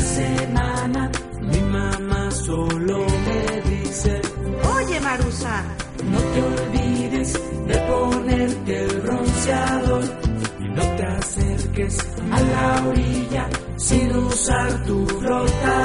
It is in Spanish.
semana mi mamá solo me dice: Oye, Marusa, no te olvides de ponerte el bronceador y no te acerques a la orilla sin usar tu flotador.